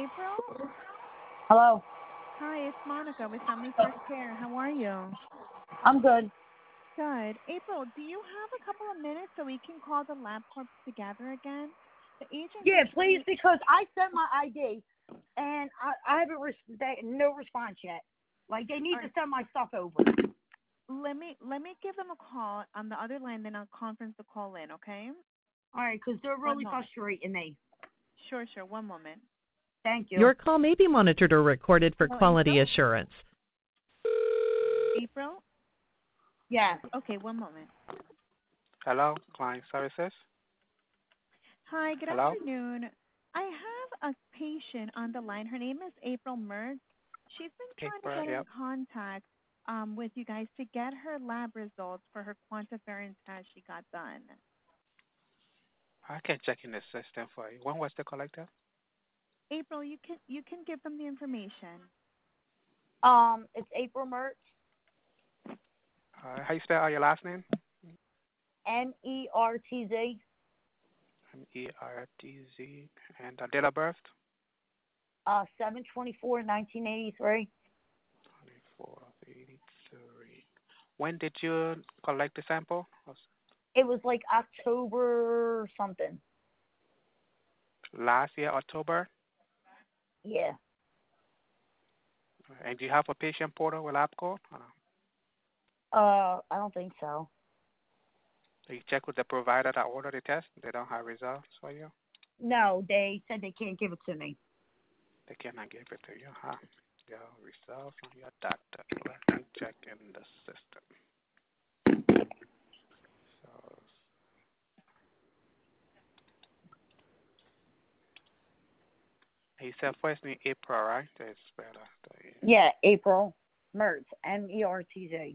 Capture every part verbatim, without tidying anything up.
April? Hello. Hi, it's Monica with Family First Care. How are you? I'm good. Good. April, do you have a couple of minutes so we can call the LabCorp together again? The agent Yeah, just please, re- because I sent my I D, and I, I haven't res- they, no response yet. Like, they need All to right. send my stuff over. let me let me give them a call on the other line, then I'll conference the call in, okay? All right, because they're One really moment. frustrating me. Sure, sure. One moment. Thank you. Your call may be monitored or recorded for Hello, quality April? assurance. April? Yeah. Okay, one moment. Hello, client services. Hi, good Hello. afternoon. I have a patient on the line. Her name is April Mertz. She's been trying to April, get in yep. contact um, with you guys to get her lab results for her quantiferin test she got done. I can check in the system for you. When was the collector? April, you can you can give them the information. Um, it's April Mertz, Uh, how you spell your last name? M E R T Z. M E R T Z. And uh, date of birth? Uh, seven twenty-four, nineteen eighty-three. twenty-four eighty-three. When did you collect the sample? It was like October something. Last year, October. Yeah. And do you have a patient portal with LabCorp? Uh, Uh, I don't think so. you check with the provider that ordered the test. They don't have results for you. No, they said they can't give it to me. They cannot give it to you, huh? Your results from your doctor. Let me check in the system. So, he said first name April, right? That's better. Yeah, April Mertz, M E R T Z.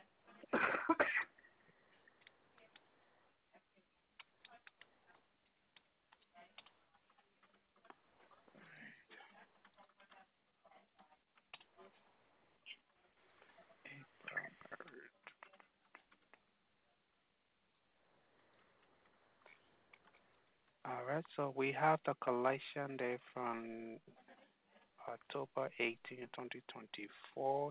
All right, so we have the collection day from October eighteenth, twenty twenty-four.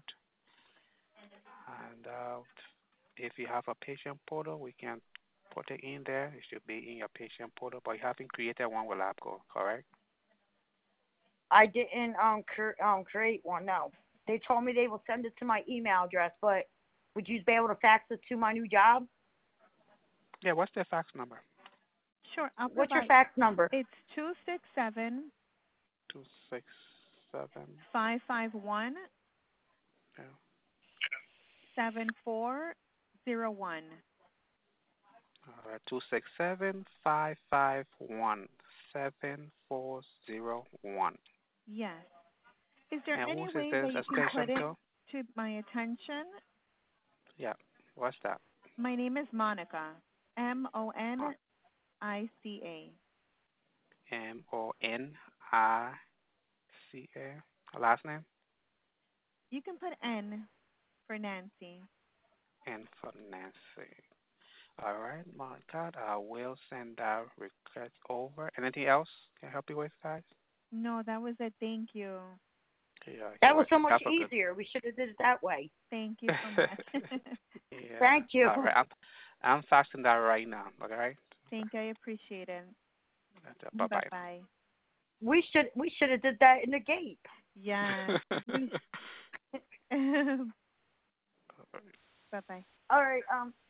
And uh, if you have a patient portal, we can put it in there. It should be in your patient portal, but you haven't created one with LabCorp, correct? I didn't um, cr- um create one. No, they told me they will send it to my email address, but would you be able to fax it to my new job? Yeah, what's the fax number? Sure, I'll What's your provide. fax number? It's two six seven Two six seven. five five one Yeah. seven four zero one. All right, two six seven five five one seven four zero one. Yes. Is there And any whose is way this that you can put extension it to? to my attention? Yeah. What's that? My name is Monica. M O N I C A. M O N I C A. Last name? You can put N for Nancy. And for Nancy. All right, my God, I will send that request over. Anything else can I help you with, guys? No, that was it. Thank you. Yeah, That you're was so welcome. much Have a good. easier. We should have did it that way. Thank you so much. Yeah. Thank you. All right, I'm, I'm faxing that right now. All right. Thank you. I appreciate it. Bye Bye bye. bye. We should we should have did that in the gate. Yeah. Bye bye. All right. Um.